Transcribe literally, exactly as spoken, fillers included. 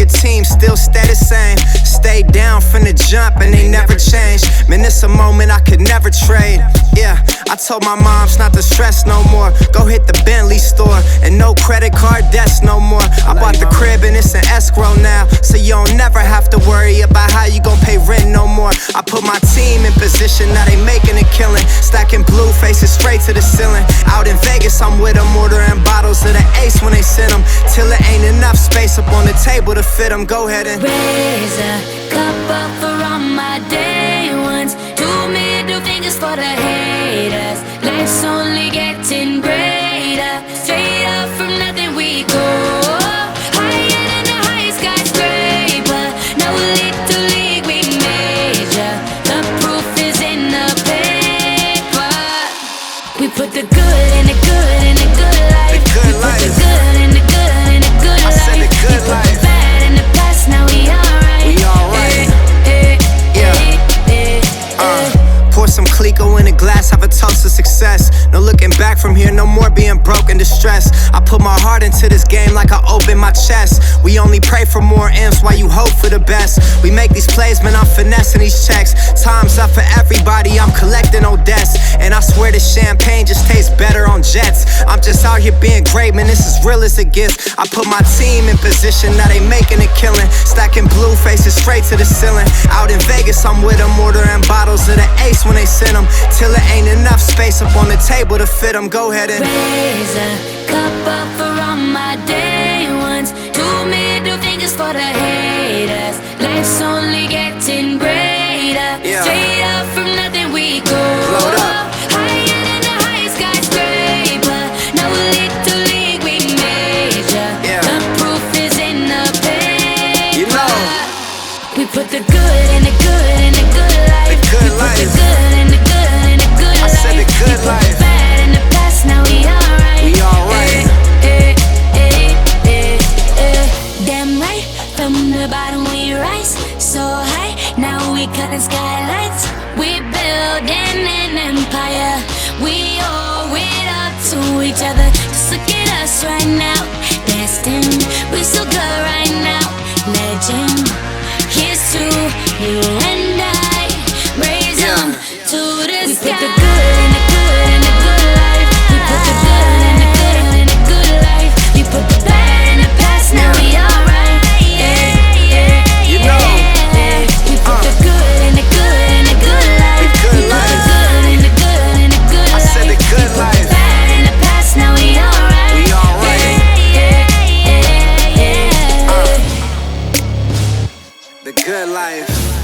team still stay the same. Stay down from the jump and they never change. Man, it's a moment I could never trade. Yeah, I told my moms not to stress no more. Go hit the Bentley store and no credit card debts no more. I bought the crib and it's an escrow now, so you don't never have to worry about how you gon' pay rent no more. I put my team in position, now they making a killing. Stacking blue faces straight to the ceiling. Out in Vegas, I'm with them, ordering bottles of the Ace when they send them, till it ain't enough space up on the table to fit them. Go ahead and raise a cup up for all my day ones. Two middle fingers for the haters. Life's only getting greater. Straight up from nothing we go. Higher than the highest skyscraper. No little league we major. The proof is in the paper. We put the good in the good in the good life. The good we life. Put the good in the good in the good I life. said the good we life. Put the bad in the past, now we alright. We alright. Eh, eh, Yeah. eh, eh, eh. Uh, pour some Clico in a glass, have a toast to success. No looking back from here, no more being broke and distressed. I put my heart into this game like I open my chest. We only pray for more M's while you hope for the best. We make these plays, man, I'm finessing these checks. Time's up for everybody, I'm collecting old debts. And I swear this champagne just tastes better on jets. I'm just out here being great, man, this is real as it gets. I put my team in position, now they making a killing. Stacking blue faces straight to the ceiling. Out in Vegas, I'm with them, ordering bottles of the Ace when they send them, till it ain't enough space up on the table to fit them. Go ahead and raise a cup up for all my day ones. Two middle fingers for the haters. Life's only getting greater. Yeah. Straight up from nothing we go. Load up. Higher than the highest skyscraper. No little league we major. Yeah. The proof is in the paper. You know. We put the good in the good in the good life. The good we put life. the good in the good in the good I life. said the good we put life. the bad in the past, now we alright. We alright. Eh, eh, eh, eh, eh. Damn right, from the bottom we rise so high. Now we cutting skylights. We building an empire. We owe it up to each other. Just look at us right now. Destined, we so good right now. Legend, here's to you and I. Raise Yeah. them to the we sky. Put the good in the good in the good life. We put the good in the good in the good life. We put the bad in the past, now we alright. Yeah, yeah, You know. yeah. We put Uh. the good in the good in the good life. The good we put life. the good in the good in the good I life. said the good we put life. the bad in the past, now we alright. We alright. Yeah, yeah, yeah, yeah. The good life.